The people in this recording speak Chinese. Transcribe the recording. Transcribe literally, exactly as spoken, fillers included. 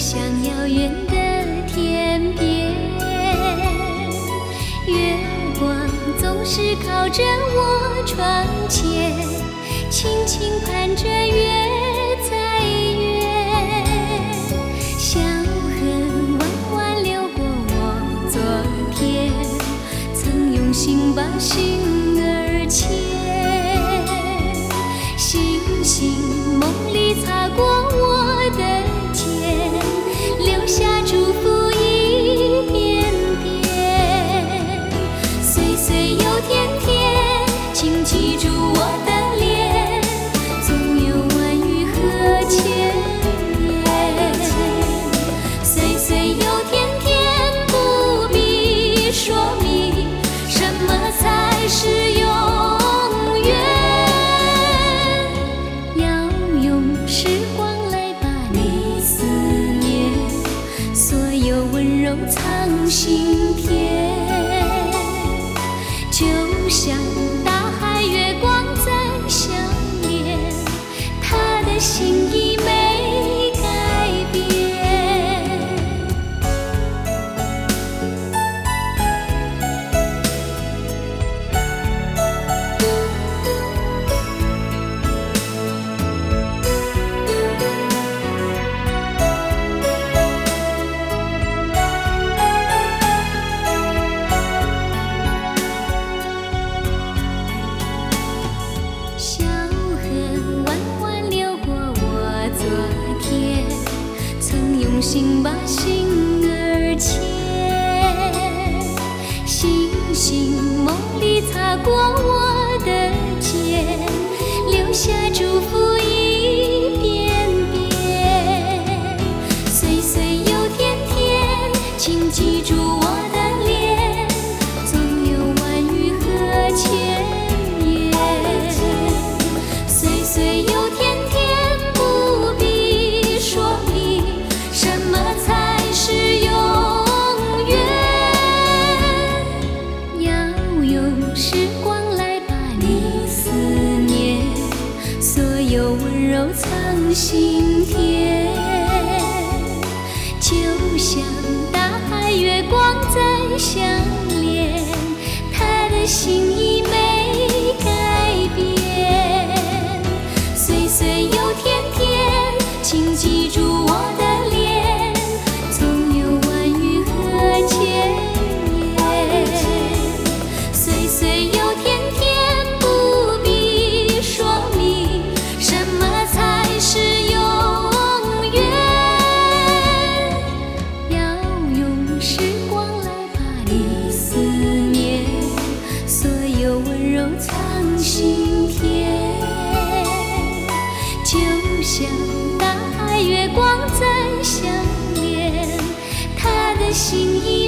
向遥远的天边。月光总是靠着我窗前，轻轻盼着月再圆。小河弯弯流过我昨天，曾用心把心儿牵。星星梦里擦过我的肩，留下祝福一遍遍。岁岁又天天，请记住我的脸，总有万语和千言。岁岁又天天，不必说明什么才是永远。要用时光来把你思念，所有温柔藏心田。就像大海月光在相连，他的心意没改变。小河弯弯流过我昨天，曾用心把心儿牵。星星梦里擦过我的肩，留下祝福一遍遍。岁岁又天天，请记住我的脸，总有万语和千言。岁岁又天天，不必说明什么才是永远。要用时光来把你思念，所有温柔藏心田。就像大海月光在相连，他的心意没改变。岁岁又天天，请记住我的脸，总有万语和千言。岁岁又天天，不必说明什么才是永远。要用时光来把你思念，所有温柔藏心田。就像大海月光在相连，他的心意